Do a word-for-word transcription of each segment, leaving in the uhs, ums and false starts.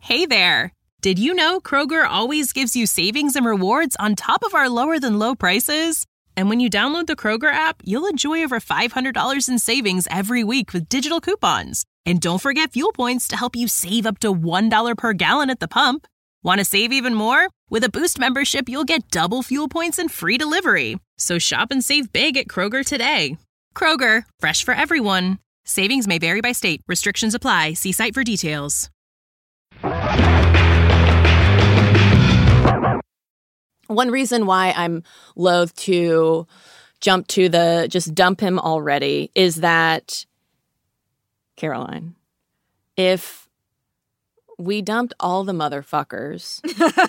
Hey there! Did you know Kroger always gives you savings and rewards on top of our lower-than-low prices? And when you download the Kroger app, you'll enjoy over five hundred dollars in savings every week with digital coupons. And don't forget fuel points to help you save up to one dollar per gallon at the pump. Want to save even more? With a Boost membership, you'll get double fuel points and free delivery. So shop and save big at Kroger today. Kroger, fresh for everyone. Savings may vary by state. Restrictions apply. See site for details. One reason why I'm loath to jump to the just dump him already is that, Caroline, if we dumped all the motherfuckers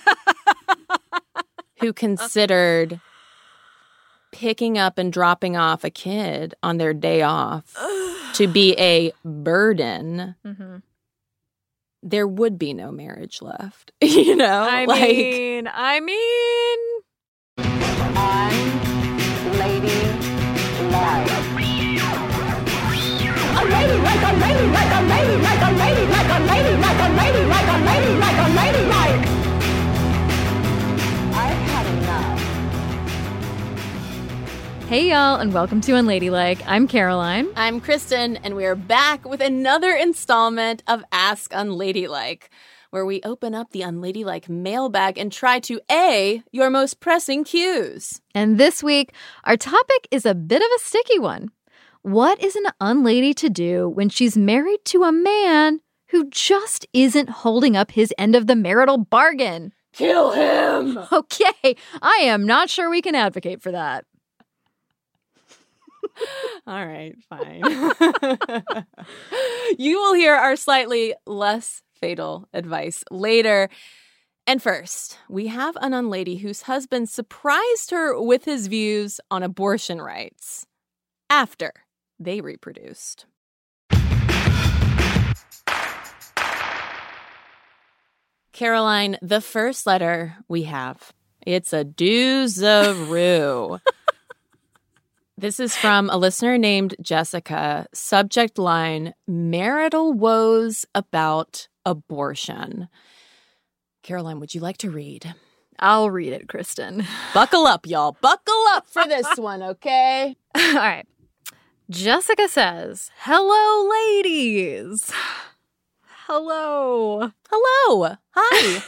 who considered picking up and dropping off a kid on their day off to be a burden, mm-hmm. there would be no marriage left. You know? I like, mean, I mean... A lady like a lady like a lady like a lady like a lady like a lady like a lady like a lady like. I've had enough. Hey, y'all, and welcome to Unladylike. I'm Caroline. I'm Kristen, and we are back with another installment of Ask Unladylike, where we open up the Unladylike mailbag and try to A, your most pressing cues. And this week, our topic is a bit of a sticky one. What is an unlady to do when she's married to a man who just isn't holding up his end of the marital bargain? Kill him! Okay, I am not sure we can advocate for that. All right, fine. You will hear our slightly less fatal advice later. And first, we have an unlady whose husband surprised her with his views on abortion rights after they reproduced. Caroline, the first letter we have, it's a doozaroo. This is from a listener named Jessica. Subject line, marital woes about abortion. Caroline, would you like to read? I'll read it, Kristen. Buckle up, y'all. Buckle up for this one, okay? All right. Jessica says, hello, ladies. Hello. Hello. Hi.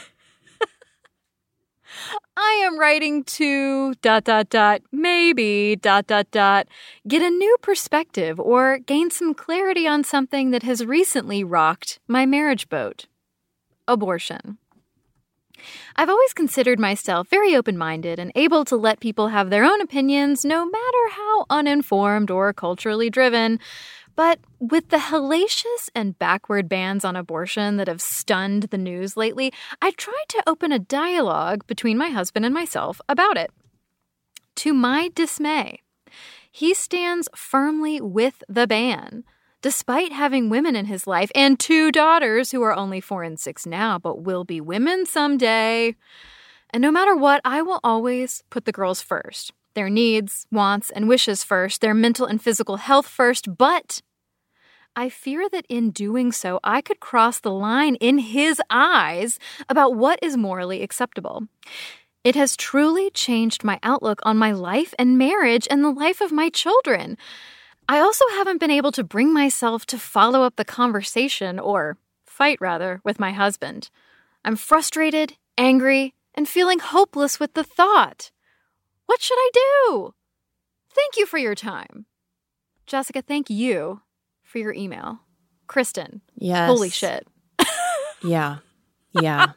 I am writing to dot, dot, dot, maybe dot, dot, dot, get a new perspective or gain some clarity on something that has recently rocked my marriage boat. Abortion. I've always considered myself very open-minded and able to let people have their own opinions, no matter how uninformed or culturally driven. But with the hellacious and backward bans on abortion that have stunned the news lately, I tried to open a dialogue between my husband and myself about it. To my dismay, he stands firmly with the ban, despite having women in his life and two daughters who are only four and six now, but will be women someday. And no matter what, I will always put the girls first. Their needs, wants, and wishes first, their mental and physical health first, but I fear that in doing so, I could cross the line in his eyes about what is morally acceptable. It has truly changed my outlook on my life and marriage and the life of my children. I also haven't been able to bring myself to follow up the conversation, or fight rather, with my husband. I'm frustrated, angry, and feeling hopeless with the thought. What should I do? Thank you for your time. Jessica, thank you for your email. Kristen. Yes. Holy shit. Yeah. Yeah.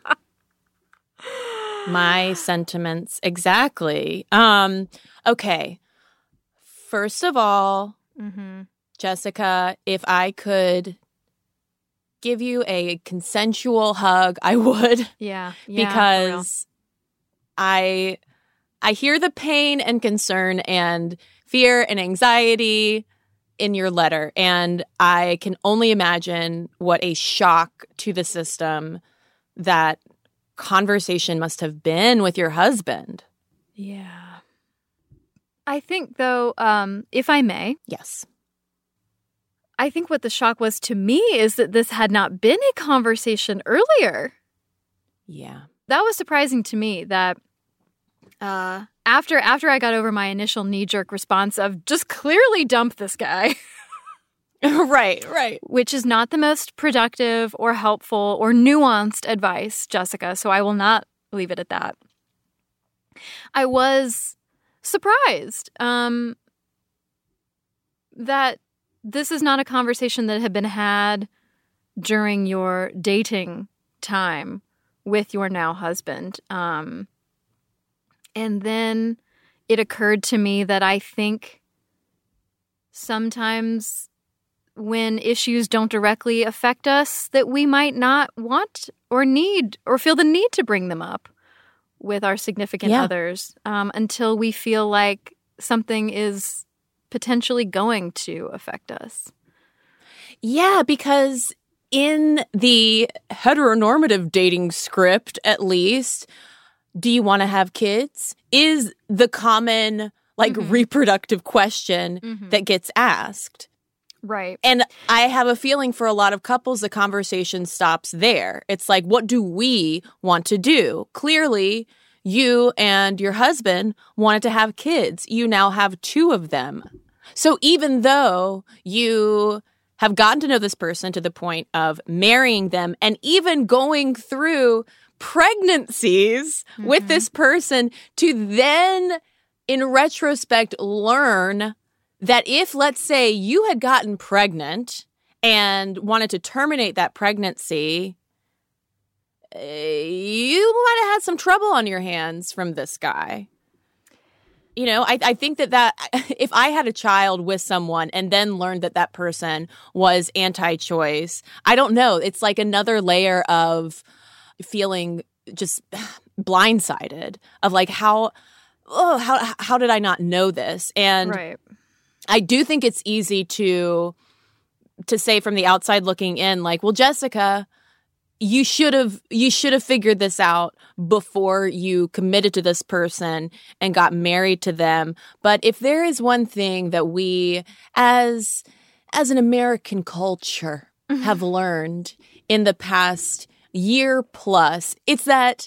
My sentiments. Exactly. Um, okay. First of all, mm-hmm. Jessica, if I could give you a consensual hug, I would. Yeah. yeah because I I hear the pain and concern and fear and anxiety in your letter, and I can only imagine what a shock to the system that conversation must have been with your husband. Yeah. I think, though, um, if I may. Yes. I think what the shock was to me is that this had not been a conversation earlier. Yeah. That was surprising to me that uh, after after I got over my initial knee-jerk response of just clearly dump this guy. Right, right. Which is not the most productive or helpful or nuanced advice, Jessica, so I will not leave it at that. I was surprised um, that this is not a conversation that had been had during your dating time with your now husband. Um, and then it occurred to me that I think sometimes when issues don't directly affect us, that we might not want or need or feel the need to bring them up with our significant yeah. others um, until we feel like something is potentially going to affect us. Yeah, because in the heteronormative dating script, at least, do you want to have kids? Is the common, like, mm-hmm. reproductive question mm-hmm. that gets asked. Right. And I have a feeling for a lot of couples, the conversation stops there. It's like, what do we want to do? Clearly, you and your husband wanted to have kids. You now have two of them. So even though you have gotten to know this person to the point of marrying them and even going through pregnancies mm-hmm. with this person to then, in retrospect, learn that if, let's say, you had gotten pregnant and wanted to terminate that pregnancy, uh, you might have had some trouble on your hands from this guy. You know, I, I think that, that if I had a child with someone and then learned that that person was anti-choice, I don't know. It's like another layer of feeling just blindsided of like, how, oh, how, how did I not know this? And right. I do think it's easy to to say from the outside looking in, like, well, Jessica, you should have you should have figured this out before you committed to this person and got married to them. But if there is one thing that we as as an American culture have learned in the past year plus, it's that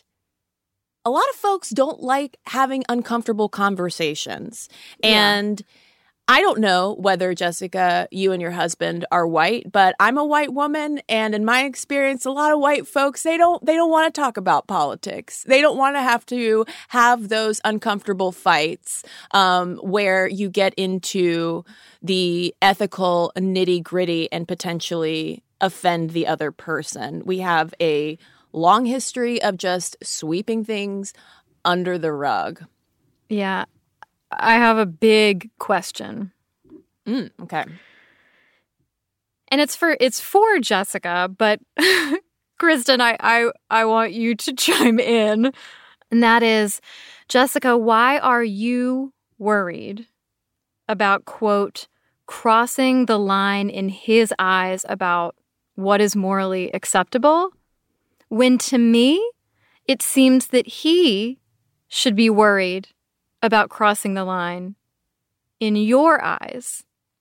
a lot of folks don't like having uncomfortable conversations. Yeah. And I don't know whether, Jessica, you and your husband are white, but I'm a white woman, and in my experience, a lot of white folks, they don't they don't want to talk about politics. They don't want to have to have those uncomfortable fights um, where you get into the ethical nitty-gritty and potentially offend the other person. We have a long history of just sweeping things under the rug. Yeah. I have a big question. Mm, okay. And it's for it's for Jessica, but Kristen, I, I I want you to chime in. And that is, Jessica, why are you worried about, quote, crossing the line in his eyes about what is morally acceptable, when to me, it seems that he should be worried about crossing the line in your eyes?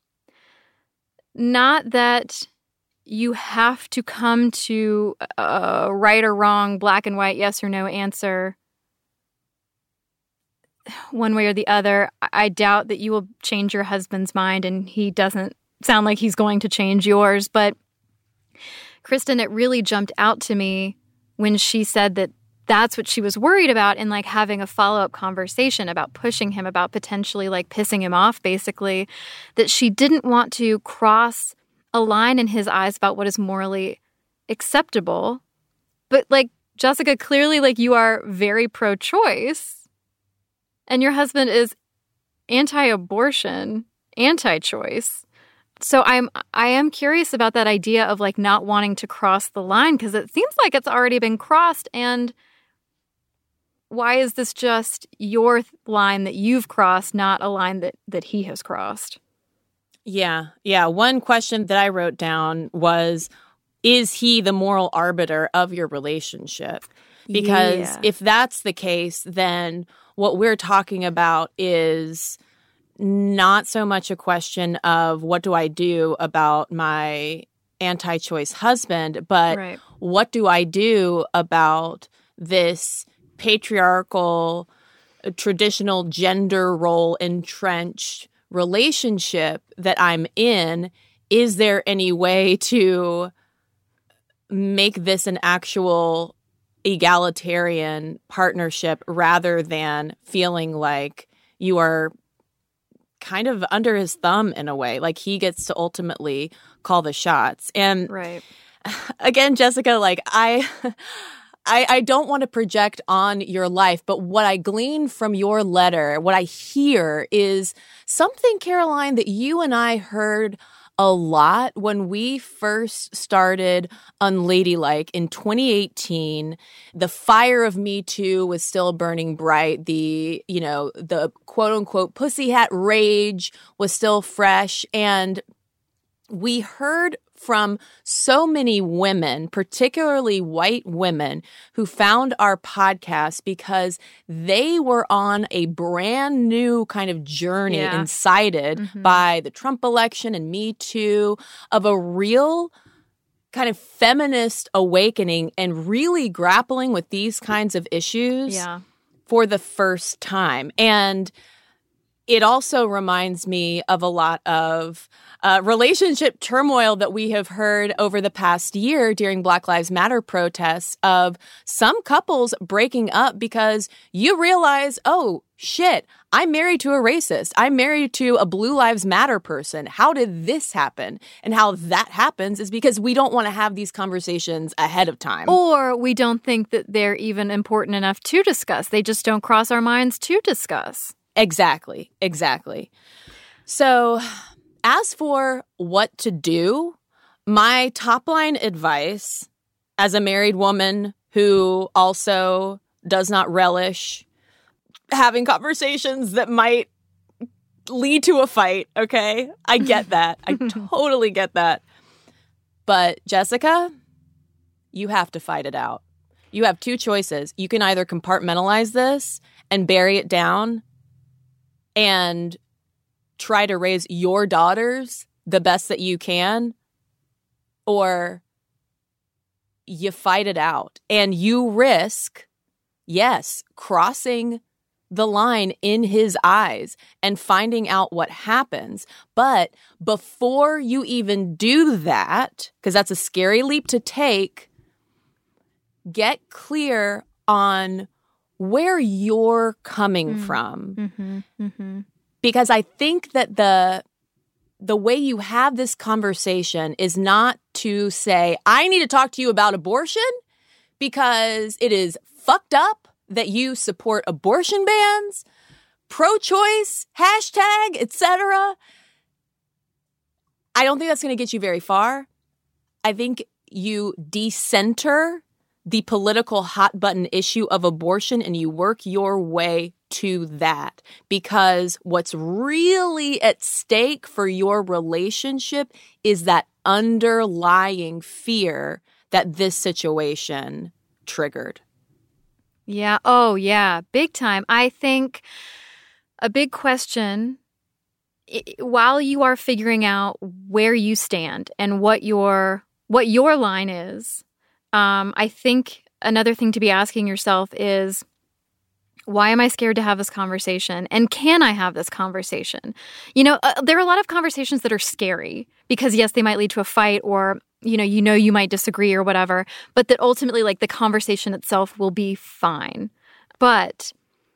Not that you have to come to a right or wrong, black and white, yes or no answer one way or the other. I doubt that you will change your husband's mind, and he doesn't sound like he's going to change yours. But Kristen, it really jumped out to me when she said that that's what she was worried about, in like having a follow-up conversation about pushing him, about potentially like pissing him off, basically, that she didn't want to cross a line in his eyes about what is morally acceptable. But like, Jessica, clearly like you are very pro-choice, and your husband is anti-abortion, anti-choice. So I'm I am curious about that idea of like not wanting to cross the line, because it seems like it's already been crossed. And why is this just your th- line that you've crossed, not a line that, that he has crossed? Yeah. Yeah. One question that I wrote down was, is he the moral arbiter of your relationship? Because yeah. if that's the case, then what we're talking about is not so much a question of what do I do about my anti-choice husband, but right. what do I do about this patriarchal, uh, traditional gender role entrenched relationship that I'm in, is there any way to make this an actual egalitarian partnership rather than feeling like you are kind of under his thumb in a way, like he gets to ultimately call the shots. And right. again, Jessica, like I, I, I don't want to project on your life, but what I glean from your letter, what I hear is something, Caroline, that you and I heard a lot when we first started Unladylike in twenty eighteen. The fire of Me Too was still burning bright. The, you know, the quote unquote pussy hat rage was still fresh. And we heard from so many women, particularly white women, who found our podcast because they were on a brand new kind of journey yeah. incited mm-hmm. by the Trump election and Me Too, of a real kind of feminist awakening and really grappling with these kinds of issues yeah. for the first time. And it also reminds me of a lot of uh, relationship turmoil that we have heard over the past year during Black Lives Matter protests, of some couples breaking up because you realize, oh, shit, I'm married to a racist. I'm married to a Blue Lives Matter person. How did this happen? And how that happens is because we don't want to have these conversations ahead of time. Or we don't think that they're even important enough to discuss. They just don't cross our minds to discuss. Exactly, exactly. So as for what to do, my top line advice as a married woman who also does not relish having conversations that might lead to a fight, okay? I get that. I totally get that. But Jessica, you have to fight it out. You have two choices. You can either compartmentalize this and bury it down and try to raise your daughters the best that you can, or you fight it out and you risk, yes, crossing the line in his eyes and finding out what happens. But before you even do that, because that's a scary leap to take, get clear on where you're coming mm. from. Mm-hmm, mm-hmm. Because I think that the the way you have this conversation is not to say, I need to talk to you about abortion because it is fucked up that you support abortion bans, pro-choice, hashtag, et cetera. I don't think that's going to get you very far. I think you decenter the political hot button issue of abortion and you work your way to that, because what's really at stake for your relationship is that underlying fear that this situation triggered. Yeah. Oh, yeah. Big time. I think a big question while you are figuring out where you stand and what your what your line is, Um, I think another thing to be asking yourself is, why am I scared to have this conversation? And can I have this conversation? You know, uh, there are a lot of conversations that are scary because, yes, they might lead to a fight, or, you know, you know, you might disagree or whatever, but that ultimately, like, the conversation itself will be fine. But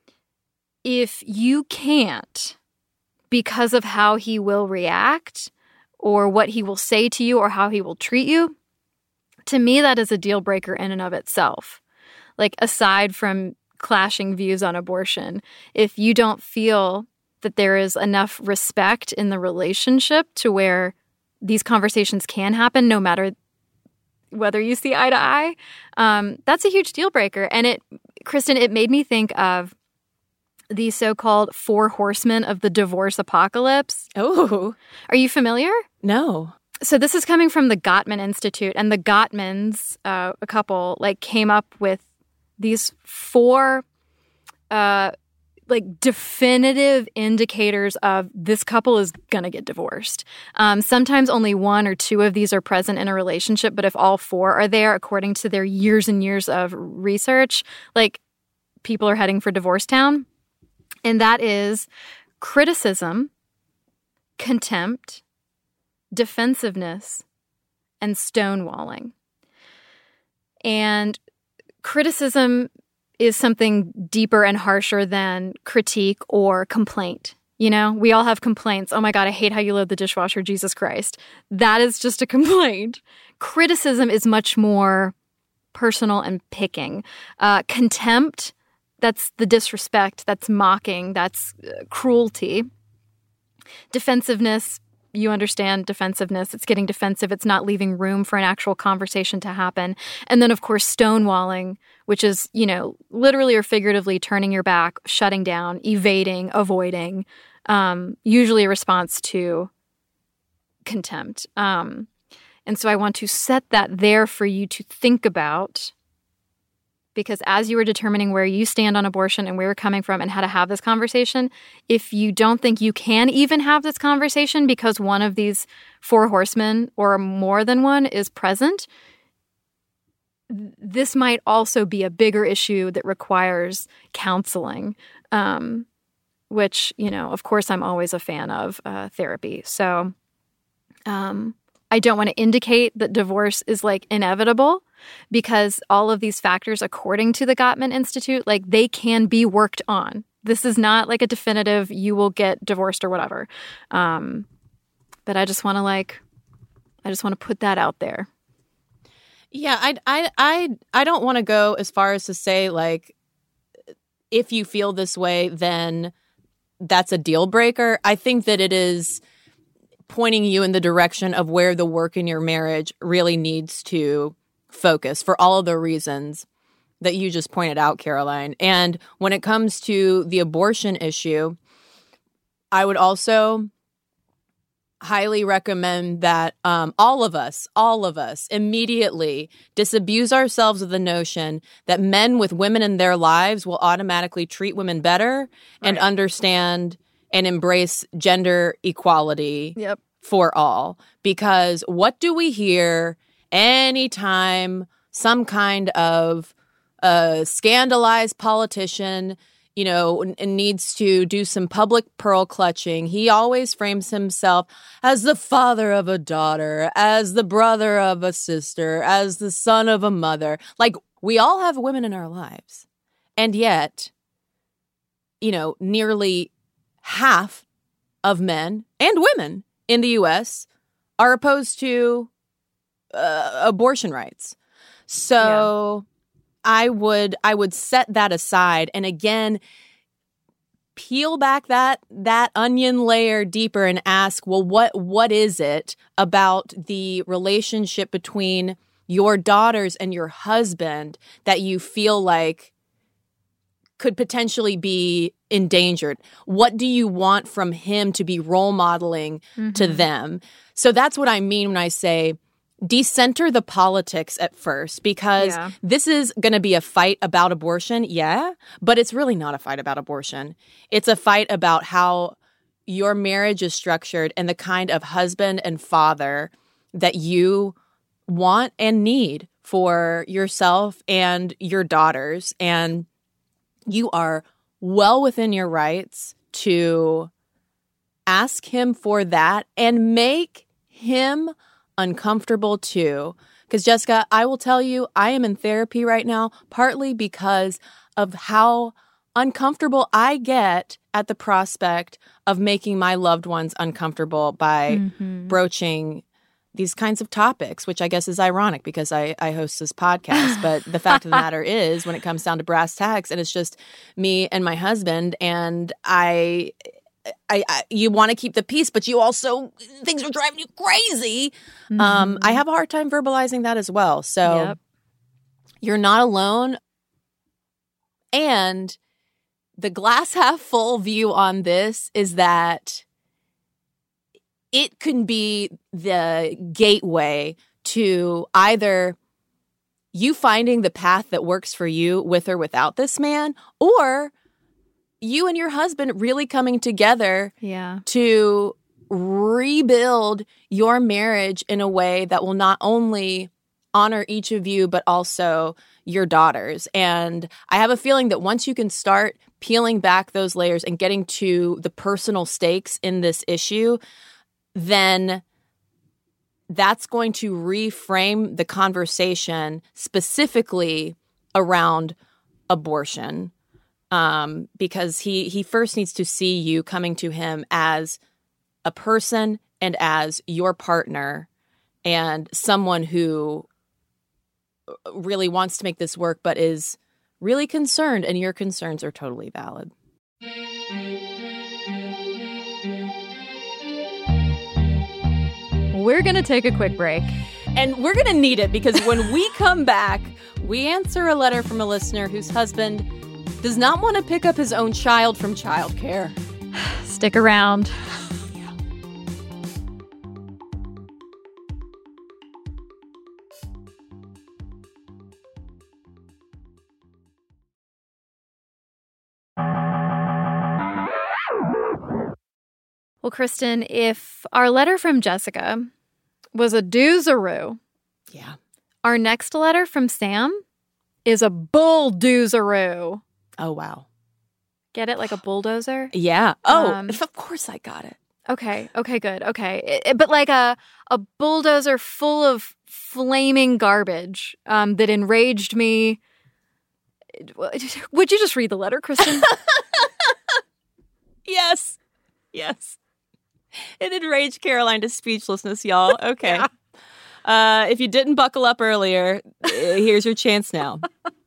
if you can't, because of how he will react or what he will say to you or how he will treat you, to me, that is a deal breaker in and of itself. Like, aside from clashing views on abortion, if you don't feel that there is enough respect in the relationship to where these conversations can happen, no matter whether you see eye to eye, um, that's a huge deal breaker. And it, Kristen, it made me think of the so-called four horsemen of the divorce apocalypse. Oh. Are you familiar? No. So this is coming from the Gottman Institute, and the Gottmans, uh, a couple, like, came up with these four uh, like definitive indicators of this couple is going to get divorced. Um, sometimes only one or two of these are present in a relationship, but if all four are there, according to their years and years of research, like people are heading for divorce town. And that is criticism, contempt, defensiveness, and stonewalling. And criticism is something deeper and harsher than critique or complaint. You know, we all have complaints. Oh my God, I hate how you load the dishwasher, Jesus Christ. That is just a complaint. Criticism is much more personal and picking. Uh, contempt, that's the disrespect, that's mocking, that's uh, cruelty. Defensiveness, you understand defensiveness. It's getting defensive. It's not leaving room for an actual conversation to happen. And then, of course, stonewalling, which is, you know, literally or figuratively turning your back, shutting down, evading, avoiding, um, usually a response to contempt. Um, and so I want to set that there for you to think about, because as you were determining where you stand on abortion and where you're coming from and how to have this conversation, if you don't think you can even have this conversation because one of these four horsemen or more than one is present, this might also be a bigger issue that requires counseling, um, which, you know, of course, I'm always a fan of uh, therapy. So um, I don't want to indicate that divorce is like inevitable, because all of these factors, according to the Gottman Institute, like they can be worked on. This is not like a definitive, you will get divorced or whatever. Um, but I just want to like, I just want to put that out there. Yeah, I, I, I, I don't want to go as far as to say like, if you feel this way, then that's a deal breaker. I think that it is pointing you in the direction of where the work in your marriage really needs to focus for all of the reasons that you just pointed out, Caroline. And when it comes to the abortion issue, I would also highly recommend that um, all of us, all of us immediately disabuse ourselves of the notion that men with women in their lives will automatically treat women better and Right. understand and embrace gender equality Yep. for all. Because what do we hear anytime some kind of uh, scandalized politician, you know, n- needs to do some public pearl clutching? He always frames himself as the father of a daughter, as the brother of a sister, as the son of a mother. Like, we all have women in our lives. And yet, you know, nearly half of men and women in the U S are opposed to Uh, abortion rights. So yeah. I would I would set that aside and again peel back that that onion layer deeper and ask, well, what what is it about the relationship between your daughters and your husband that you feel like could potentially be endangered? What do you want from him to be role modeling mm-hmm. to them? So that's what I mean when I say decenter the politics at first, because yeah. this is going to be a fight about abortion, yeah, but it's really not a fight about abortion. It's a fight about how your marriage is structured and the kind of husband and father that you want and need for yourself and your daughters. And you are well within your rights to ask him for that and make him uncomfortable too. Because Jessica, I will tell you, I am in therapy right now, partly because of how uncomfortable I get at the prospect of making my loved ones uncomfortable by mm-hmm. broaching these kinds of topics, which I guess is ironic because I, I host this podcast. But the fact of the matter is, when it comes down to brass tacks, and it's just me and my husband, and I... I, I, you want to keep the peace, but you also, things are driving you crazy. Mm-hmm. Um, I have a hard time verbalizing that as well. So yep. You're not alone. And the glass half full view on this is that it can be the gateway to either you finding the path that works for you with or without this man, or you and your husband really coming together Yeah. to rebuild your marriage in a way that will not only honor each of you, but also your daughters. And I have a feeling that once you can start peeling back those layers and getting to the personal stakes in this issue, then that's going to reframe the conversation specifically around abortion. Um, because he he first needs to see you coming to him as a person and as your partner and someone who really wants to make this work but is really concerned, and your concerns are totally valid. We're going to take a quick break. And we're going to need it because when we come back, we answer a letter from a listener whose husband does not want to pick up his own child from childcare. Stick around. Well, Kristen, if our letter from Jessica was a doozaroo, Yeah. our next letter from Sam is a bulldoozaroo. Oh, wow. Get it? Like a bulldozer? Yeah. Oh, Um, of course I got it. Okay. Okay, good. Okay. It- it- but like a, a bulldozer full of flaming garbage um, that enraged me. Would you just read the letter, Kristen? Yes. Yes. It enraged Caroline to speechlessness, y'all. Okay. Yeah. Uh, if you didn't buckle up earlier, uh, here's your chance now.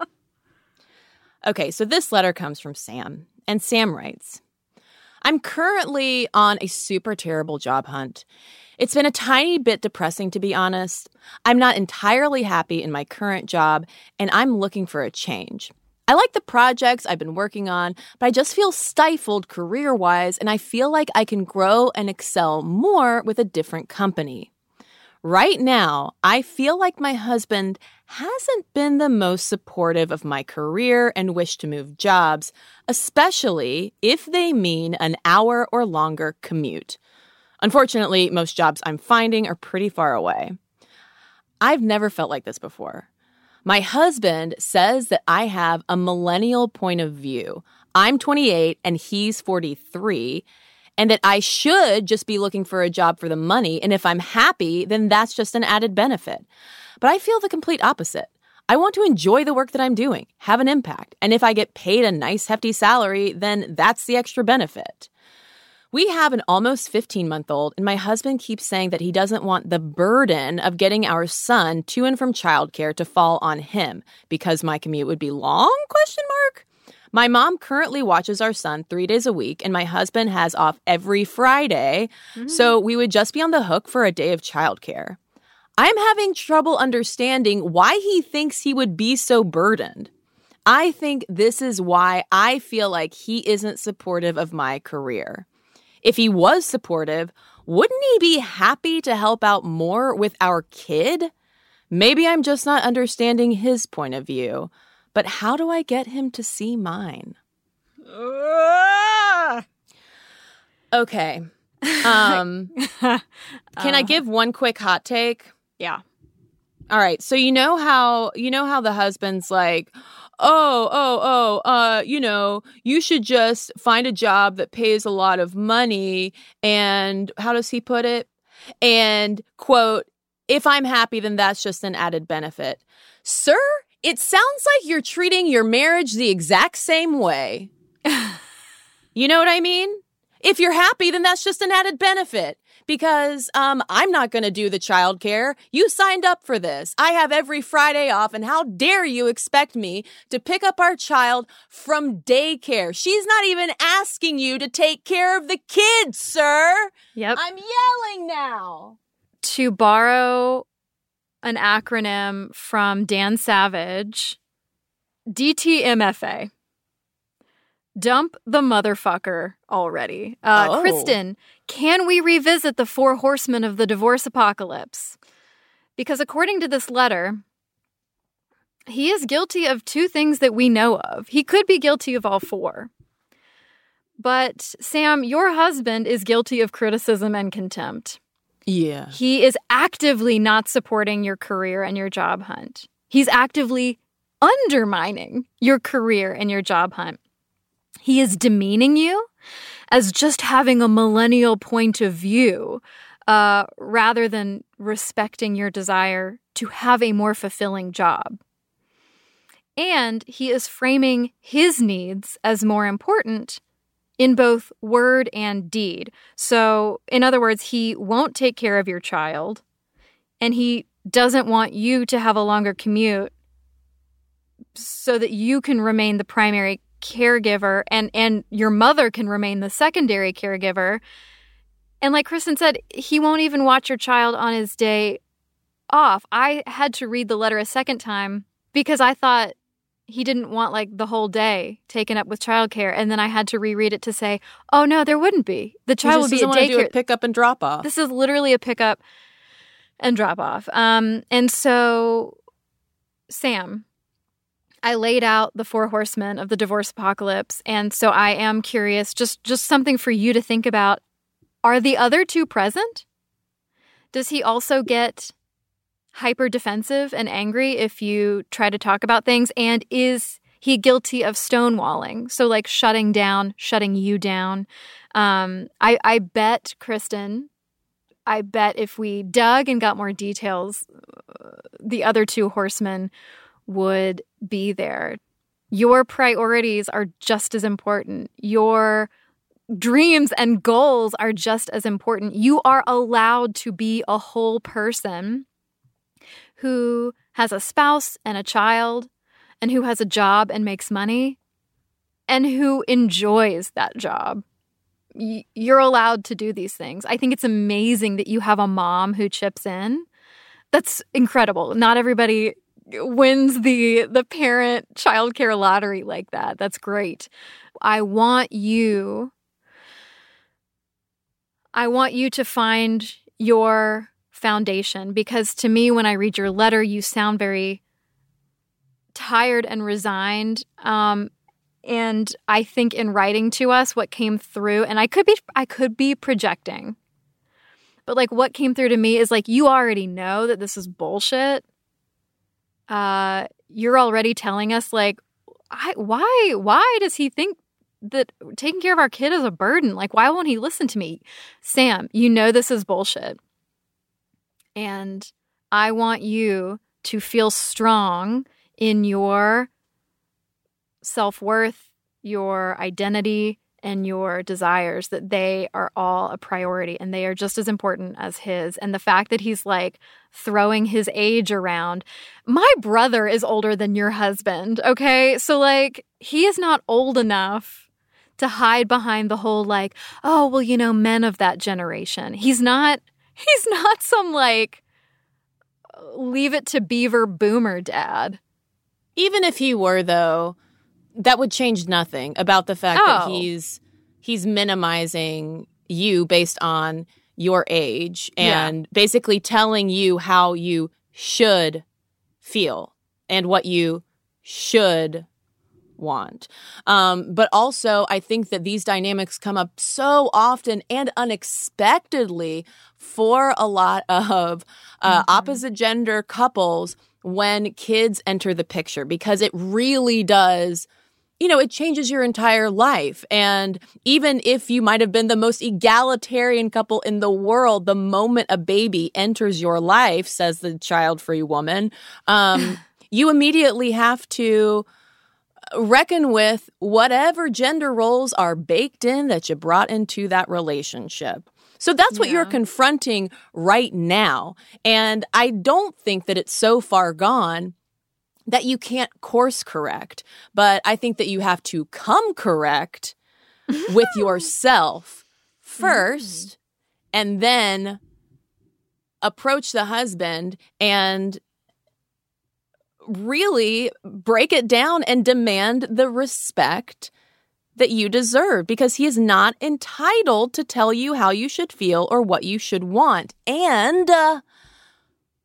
Okay, so this letter comes from Sam, and Sam writes, I'm currently on a super terrible job hunt. It's been a tiny bit depressing, to be honest. I'm not entirely happy in my current job, and I'm looking for a change. I like the projects I've been working on, but I just feel stifled career-wise, and I feel like I can grow and excel more with a different company. Right now, I feel like my husband hasn't been the most supportive of my career and wish to move jobs, especially if they mean an hour or longer commute. Unfortunately, most jobs I'm finding are pretty far away. I've never felt like this before. My husband says that I have a millennial point of view. I'm twenty-eight and he's forty-three, and that I should just be looking for a job for the money, and if I'm happy, then that's just an added benefit. But I feel the complete opposite. I want to enjoy the work that I'm doing, have an impact, and if I get paid a nice hefty salary, then that's the extra benefit. We have an almost fifteen-month-old, and my husband keeps saying that he doesn't want the burden of getting our son to and from childcare to fall on him because my commute would be long, question mark? My mom currently watches our son three days a week, and my husband has off every Friday, mm-hmm. so we would just be on the hook for a day of childcare. I'm having trouble understanding why he thinks he would be so burdened. I think this is why I feel like he isn't supportive of my career. If he was supportive, wouldn't he be happy to help out more with our kid? Maybe I'm just not understanding his point of view. But how do I get him to see mine? Okay. Um, can I give one quick hot take? Yeah. All right. So you know how you know how the husband's like, oh, oh, oh, uh, you know, you should just find a job that pays a lot of money. And how does he put it? And, quote, if I'm happy, then that's just an added benefit. Sir, it sounds like you're treating your marriage the exact same way. You know what I mean? If you're happy, then that's just an added benefit. Because um, I'm not going to do the childcare. You signed up for this. I have every Friday off, and how dare you expect me to pick up our child from daycare? She's not even asking you to take care of the kids, sir. Yep. I'm yelling now. To borrow an acronym from Dan Savage, D T M F A. Dump the motherfucker already. Uh, oh. Kristen, can we revisit the four horsemen of the divorce apocalypse? Because according to this letter, he is guilty of two things that we know of. He could be guilty of all four. But Sam, your husband is guilty of criticism and contempt. Yeah. He is actively not supporting your career and your job hunt. He's actively undermining your career and your job hunt. He is demeaning you as just having a millennial point of view, uh, rather than respecting your desire to have a more fulfilling job. And he is framing his needs as more important in both word and deed. So, in other words, he won't take care of your child, and he doesn't want you to have a longer commute so that you can remain the primary caregiver and, and your mother can remain the secondary caregiver. And like Kristen said, he won't even watch your child on his day off. I had to read the letter a second time because I thought he didn't want like the whole day taken up with childcare, and then I had to reread it to say, "Oh no, there wouldn't be. The child would be at daycare." Do a pick up and drop off. This is literally a pick up and drop off. Um, and so, Sam, I laid out the four horsemen of the divorce apocalypse, and so I am curious, just just something for you to think about. Are the other two present? Does he also get hyper defensive and angry if you try to talk about things? And is he guilty of stonewalling? So like shutting down, shutting you down. Um, I, I bet, Kristen, I bet if we dug and got more details, uh, the other two horsemen would be there. Your priorities are just as important. Your dreams and goals are just as important. You are allowed to be a whole person who has a spouse and a child and who has a job and makes money and who enjoys that job. Y- you're allowed to do these things. I think it's amazing that you have a mom who chips in. That's incredible. Not everybody wins the the parent childcare lottery like that. That's great. I want you I want you to find your foundation, because to me, when I read your letter, you sound very tired and resigned. Um, and I think in writing to us, what came through, and I could be, I could be projecting, but like what came through to me is like, you already know that this is bullshit. Uh, you're already telling us like, I, why, why does he think that taking care of our kid is a burden? Like, why won't he listen to me? Sam, you know this is bullshit. And I want you to feel strong in your self-worth, your identity, and your desires, that they are all a priority and they are just as important as his. And the fact that he's like throwing his age around. My brother is older than your husband, okay? So like, he is not old enough to hide behind the whole like, oh, well, you know, men of that generation. He's not, he's not some like leave it to beaver boomer dad. Even if he were, though, that would change nothing about the fact oh. that he's he's minimizing you based on your age and yeah. basically telling you how you should feel and what you should want. Um, but also, I think that these dynamics come up so often and unexpectedly for a lot of uh, mm-hmm. opposite gender couples when kids enter the picture, because it really does, you know, it changes your entire life. And even if you might have been the most egalitarian couple in the world, the moment a baby enters your life, says the child-free woman, um, you immediately have to reckon with whatever gender roles are baked in that you brought into that relationship. So that's what yeah. you're confronting right now. And I don't think that it's so far gone that you can't course correct. But I think that you have to come correct with yourself first mm. and then approach the husband and really break it down and demand the respect that you deserve, because he is not entitled to tell you how you should feel or what you should want. And uh,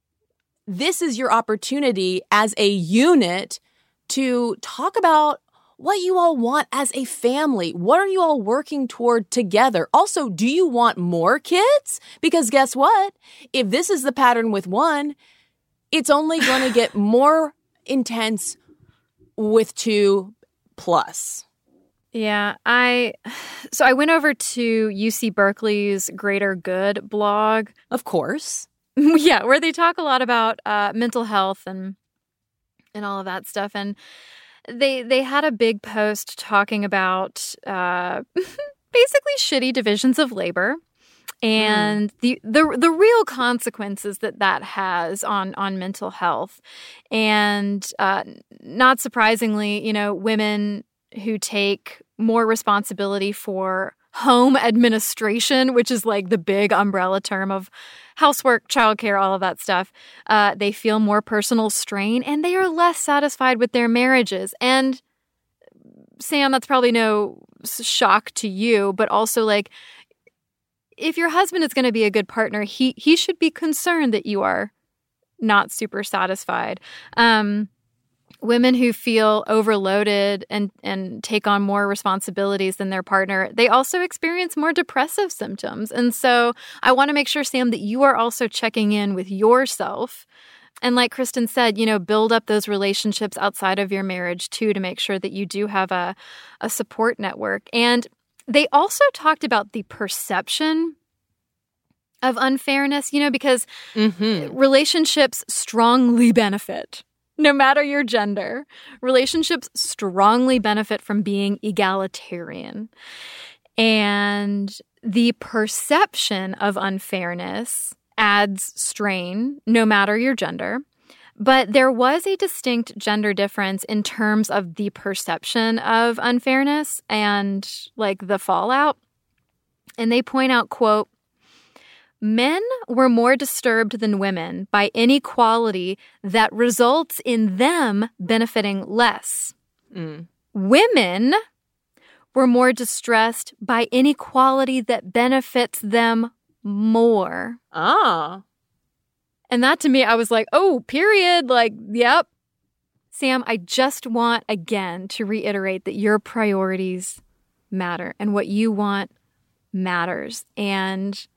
this is your opportunity as a unit to talk about what you all want as a family. What are you all working toward together? Also, do you want more kids? Because guess what? If this is the pattern with one, it's only going to get more intense with two plus. Yeah, I so I went over to U C Berkeley's Greater Good blog. Of course. Yeah, where they talk a lot about uh, mental health and and all of that stuff. And they they had a big post talking about uh, basically shitty divisions of labor and mm. the, the the real consequences that that has on on mental health. And uh, not surprisingly, you know, women who take more responsibility for home administration, which is like the big umbrella term of housework, childcare, all of that stuff, uh, they feel more personal strain and they are less satisfied with their marriages. And Sam, that's probably no shock to you, but also like if your husband is going to be a good partner, he he should be concerned that you are not super satisfied. Um, Women who feel overloaded and, and take on more responsibilities than their partner, they also experience more depressive symptoms. And so I want to make sure, Sam, that you are also checking in with yourself. And like Kristen said, you know, build up those relationships outside of your marriage, too, to make sure that you do have a, a support network. And they also talked about the perception of unfairness, you know, because mm-hmm. relationships strongly benefit. No matter your gender, relationships strongly benefit from being egalitarian. And the perception of unfairness adds strain, no matter your gender. But there was a distinct gender difference in terms of the perception of unfairness and, like, the fallout. And they point out, quote, men were more disturbed than women by inequality that results in them benefiting less. Mm. Women were more distressed by inequality that benefits them more. Ah. And that to me, I was like, oh, period. Like, yep. Sam, I just want again to reiterate that your priorities matter and what you want matters. And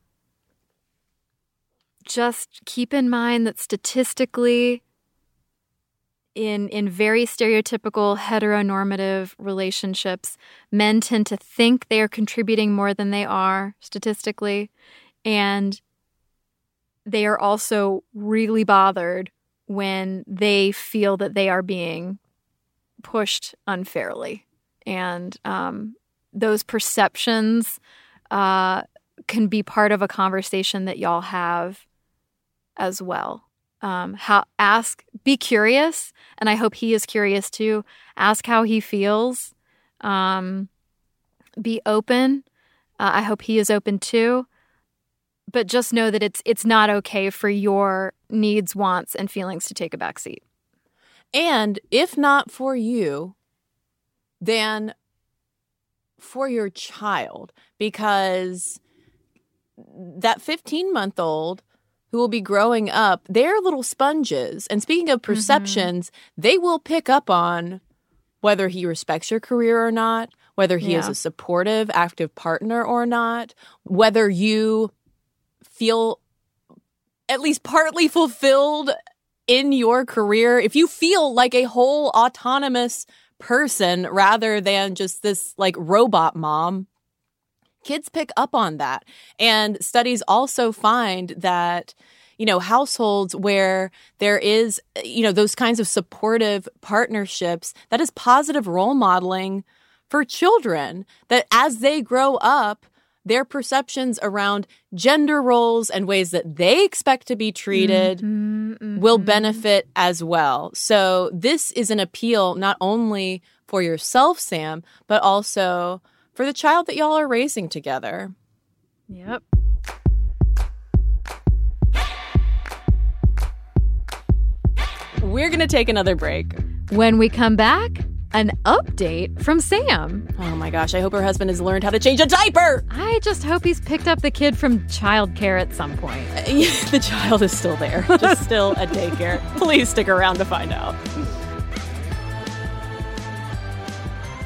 just keep in mind that statistically, in in very stereotypical heteronormative relationships, men tend to think they are contributing more than they are statistically, and they are also really bothered when they feel that they are being pushed unfairly. And um, those perceptions uh, can be part of a conversation that y'all have as well. Um, how ask, be curious, and I hope he is curious too. Ask how he feels. Um, be open. Uh, I hope he is open too. But just know that it's it's not okay for your needs, wants, and feelings to take a backseat. And if not for you, then for your child, because that fifteen-month-old who will be growing up, they're little sponges. And speaking of perceptions, mm-hmm. they will pick up on whether he respects your career or not, whether he yeah. is a supportive, active partner or not, whether you feel at least partly fulfilled in your career. If you feel like a whole autonomous person rather than just this like robot mom, kids pick up on that. And studies also find that, you know, households where there is, you know, those kinds of supportive partnerships, that is positive role modeling for children, that as they grow up, their perceptions around gender roles and ways that they expect to be treated mm-hmm, mm-hmm. will benefit as well. So this is an appeal not only for yourself, Sam, but also for the child that y'all are raising together. Yep. We're going to take another break. When we come back, an update from Sam. Oh my gosh, I hope her husband has learned how to change a diaper. I just hope he's picked up the kid from childcare at some point. Uh, yeah, the child is still there, just still at daycare. Please stick around to find out.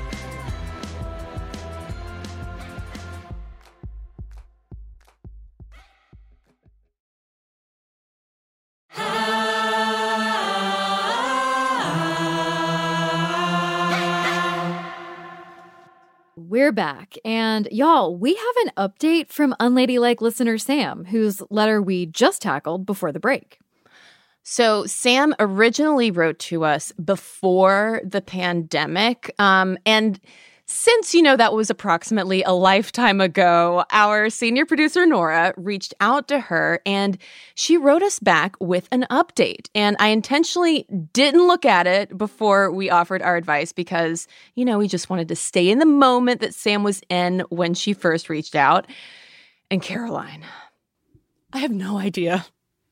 We're back, and y'all, we have an update from unladylike listener Sam, whose letter we just tackled before the break. So Sam originally wrote to us before the pandemic, um, and since, you know, that was approximately a lifetime ago, our senior producer, Nora, reached out to her and she wrote us back with an update. And I intentionally didn't look at it before we offered our advice because, you know, we just wanted to stay in the moment that Sam was in when she first reached out. And Caroline, I have no idea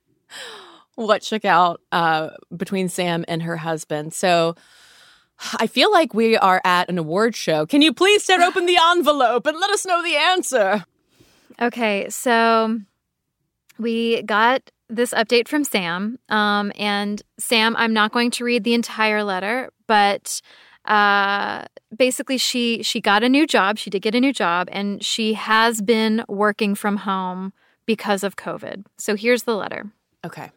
what shook out uh, between Sam and her husband. So I feel like we are at an award show. Can you please tear open the envelope and let us know the answer? Okay, so we got this update from Sam. Um, and Sam, I'm not going to read the entire letter, but uh, basically she she got a new job. She did get a new job, and she has been working from home because of COVID. So here's the letter. Okay.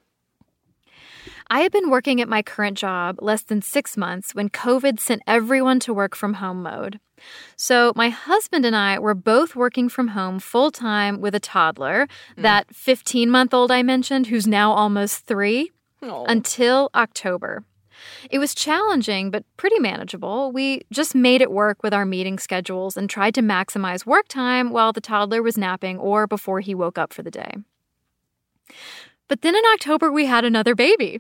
I had been working at my current job less than six months when COVID sent everyone to work from home mode. So my husband and I were both working from home full-time with a toddler, mm. that fifteen-month-old I mentioned who's now almost three, oh. until October. It was challenging, but pretty manageable. We just made it work with our meeting schedules and tried to maximize work time while the toddler was napping or before he woke up for the day. But then in October, we had another baby.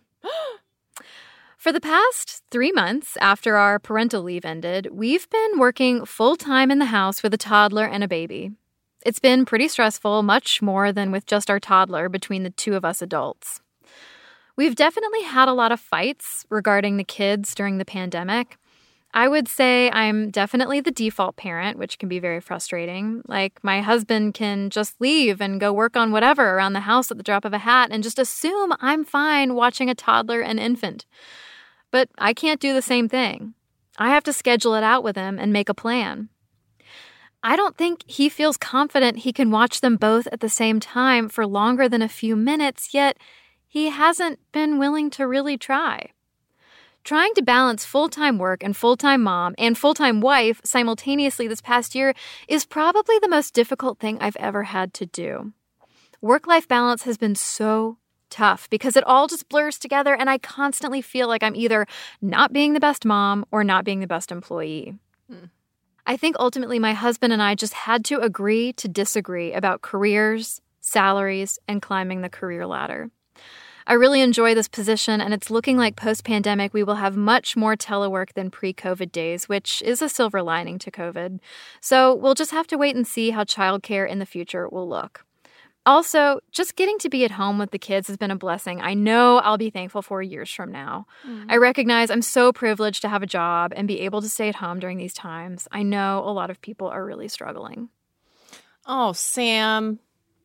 For the past three months after our parental leave ended, we've been working full-time in the house with a toddler and a baby. It's been pretty stressful, much more than with just our toddler between the two of us adults. We've definitely had a lot of fights regarding the kids during the pandemic. I would say I'm definitely the default parent, which can be very frustrating. Like, my husband can just leave and go work on whatever around the house at the drop of a hat and just assume I'm fine watching a toddler and infant. But I can't do the same thing. I have to schedule it out with him and make a plan. I don't think he feels confident he can watch them both at the same time for longer than a few minutes, yet he hasn't been willing to really try. Trying to balance full-time work and full-time mom and full-time wife simultaneously this past year is probably the most difficult thing I've ever had to do. Work-life balance has been so tough because it all just blurs together, and I constantly feel like I'm either not being the best mom or not being the best employee. Hmm. I think ultimately my husband and I just had to agree to disagree about careers, salaries, and climbing the career ladder. I really enjoy this position, and it's looking like post-pandemic we will have much more telework than pre-COVID days, which is a silver lining to COVID. So we'll just have to wait and see how childcare in the future will look. Also, just getting to be at home with the kids has been a blessing I know I'll be thankful for years from now. Mm. I recognize I'm so privileged to have a job and be able to stay at home during these times. I know a lot of people are really struggling. Oh, Sam.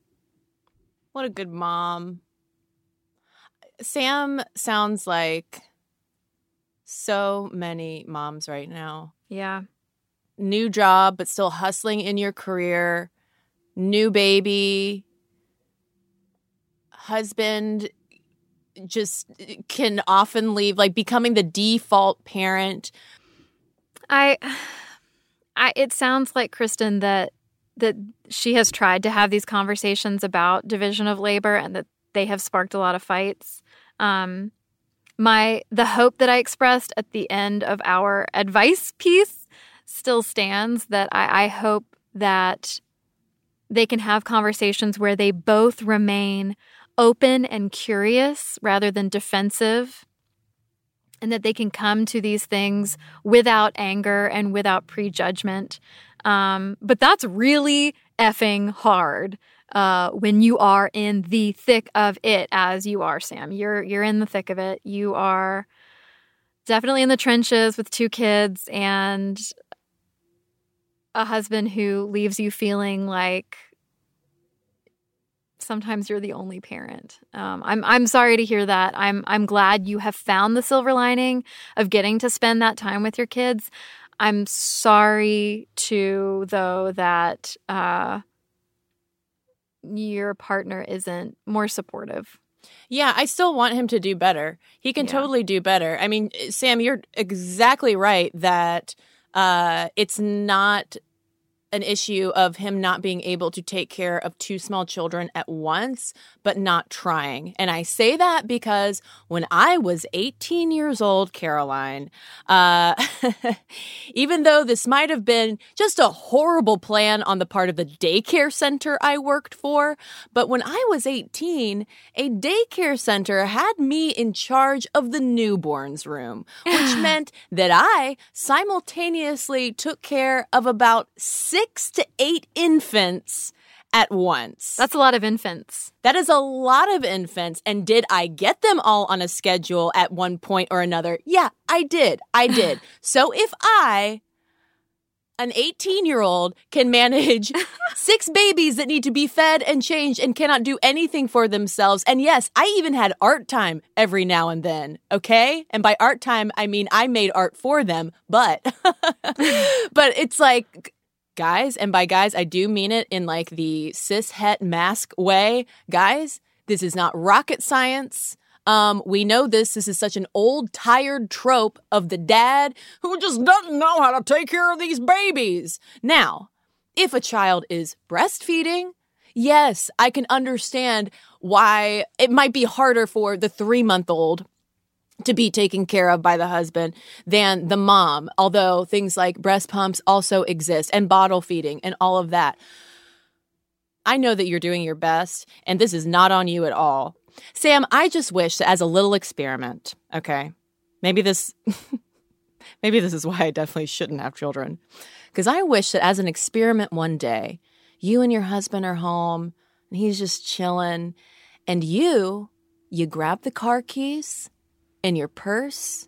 What a good mom. Sam sounds like so many moms right now. Yeah. New job, but still hustling in your career. New baby. Husband just can often leave, like becoming the default parent. I, I. It sounds like, Kristen, that that she has tried to have these conversations about division of labor and that they have sparked a lot of fights. Um, my the hope that I expressed at the end of our advice piece still stands, that I, I hope that they can have conversations where they both remain open and curious rather than defensive, and that they can come to these things without anger and without prejudgment. Um, but that's really effing hard. Uh, when you are in the thick of it, as you are, Sam. You're you're in the thick of it. You are definitely in the trenches with two kids and a husband who leaves you feeling like sometimes you're the only parent. Um, I'm I'm sorry to hear that. I'm I'm glad you have found the silver lining of getting to spend that time with your kids. I'm sorry too, though, that uh, your partner isn't more supportive. Yeah, I still want him to do better. He can yeah. totally do better. I mean, Sam, you're exactly right that uh, it's not an issue of him not being able to take care of two small children at once, but not trying. And I say that because when I was eighteen years old, Caroline, uh, even though this might have been just a horrible plan on the part of the daycare center I worked for, but when I was eighteen, a daycare center had me in charge of the newborns room, which meant that I simultaneously took care of about six Six to eight infants at once. That's a lot of infants. That is a lot of infants. And did I get them all on a schedule at one point or another? Yeah, I did. I did. So if I, an eighteen-year-old, can manage six babies that need to be fed and changed and cannot do anything for themselves, and yes, I even had art time every now and then, okay? And by art time, I mean I made art for them, but, but it's like... Guys, and by guys, I do mean it in like the cis-het mask way. Guys, this is not rocket science. Um, we know this. This is such an old, tired trope of the dad who just doesn't know how to take care of these babies. Now, if a child is breastfeeding, yes, I can understand why it might be harder for the three-month-old to be taken care of by the husband than the mom, although things like breast pumps also exist and bottle feeding and all of that. I know that you're doing your best, and this is not on you at all. Sam, I just wish that as a little experiment, okay, maybe this, maybe this is why I definitely shouldn't have children, because I wish that as an experiment one day, you and your husband are home, and he's just chilling, and you, you grab the car keys in your purse,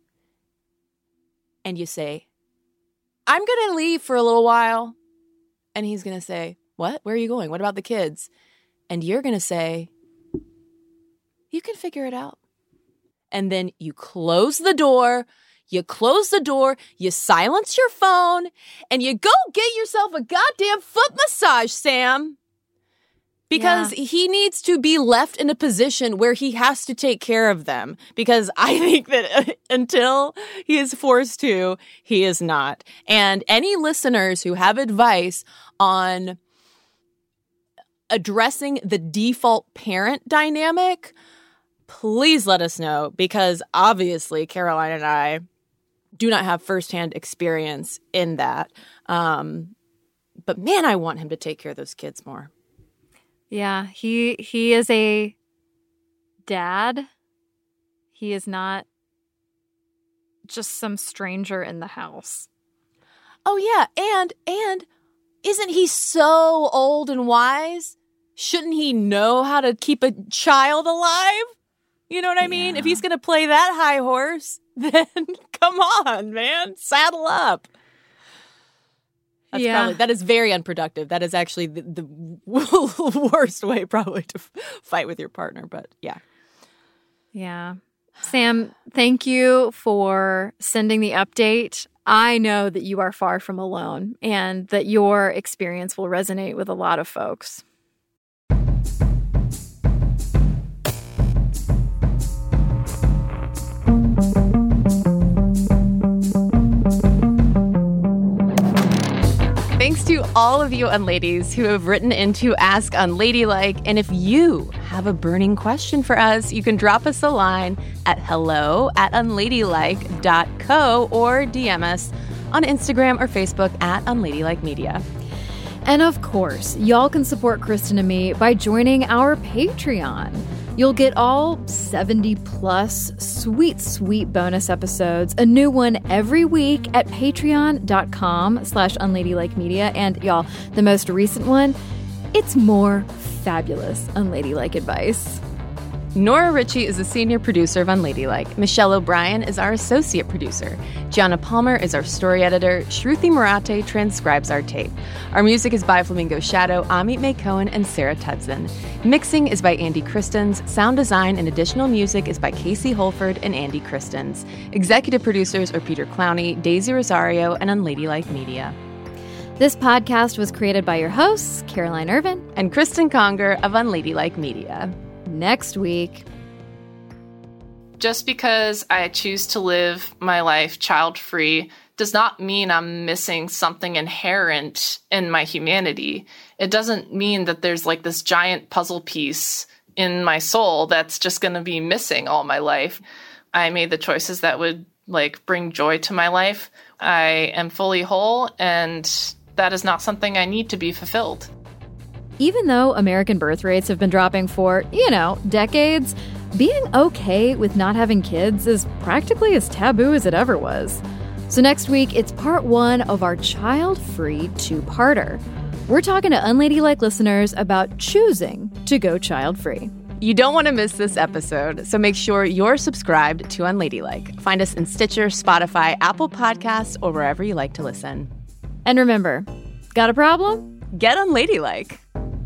and you say, I'm going to leave for a little while. And he's going to say, what? Where are you going? What about the kids? And you're going to say, you can figure it out. And then you close the door, you close the door, you silence your phone, and you go get yourself a goddamn foot massage, Sam. Because yeah. he needs to be left in a position where he has to take care of them. Because I think that until he is forced to, he is not. And any listeners who have advice on addressing the default parent dynamic, please let us know. Because obviously, Caroline and I do not have firsthand experience in that. Um, but man, I want him to take care of those kids more. Yeah, he he is a dad. He is not just some stranger in the house. Oh yeah, and and isn't he so old and wise? Shouldn't he know how to keep a child alive? You know what I yeah. mean? If he's going to play that high horse, then come on, man, saddle up. That's yeah. probably, that is very unproductive. That is actually the, the worst way probably to f- fight with your partner. But yeah. Yeah. Sam, thank you for sending the update. I know that you are far from alone and that your experience will resonate with a lot of folks. Thanks to all of you unladies who have written in to Ask Unladylike. And if you have a burning question for us, you can drop us a line at hello at unladylike dot co or D M us on Instagram or Facebook at Unladylike Media. And of course, y'all can support Kristen and me by joining our Patreon. You'll get all seventy plus sweet, sweet bonus episodes, a new one every week at patreon.com slash unladylike media. And y'all, the most recent one, it's more fabulous unladylike advice. Nora Ritchie is the senior producer of Unladylike. Michelle O'Brien is our associate producer. Gianna Palmer is our story editor. Shruti Murate transcribes our tape. Our music is by Flamingo Shadow, Amit May Cohen, and Sarah Tudson. Mixing is by Andy Christens. Sound design and additional music is by Casey Holford and Andy Christens. Executive producers are Peter Clowney, Daisy Rosario, and Unladylike Media. This podcast was created by your hosts, Caroline Irvin and Kristen Conger of Unladylike Media. Next week. Just because I choose to live my life child-free does not mean I'm missing something inherent in my humanity. It doesn't mean that there's like this giant puzzle piece in my soul that's just going to be missing all my life. I made the choices that would like bring joy to my life. I am fully whole, and that is not something I need to be fulfilled. Even though American birth rates have been dropping for, you know, decades, being okay with not having kids is practically as taboo as it ever was. So next week, it's part one of our child-free two-parter. We're talking to Unladylike listeners about choosing to go child-free. You don't want to miss this episode, so make sure you're subscribed to Unladylike. Find us in Stitcher, Spotify, Apple Podcasts, or wherever you like to listen. And remember, got a problem? Get unladylike.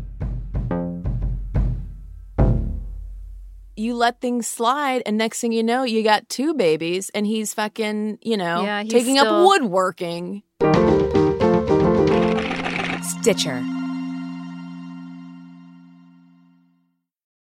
You let things slide, and next thing you know, you got two babies, and he's fucking, you know, yeah, he's taking still... up woodworking. Stitcher.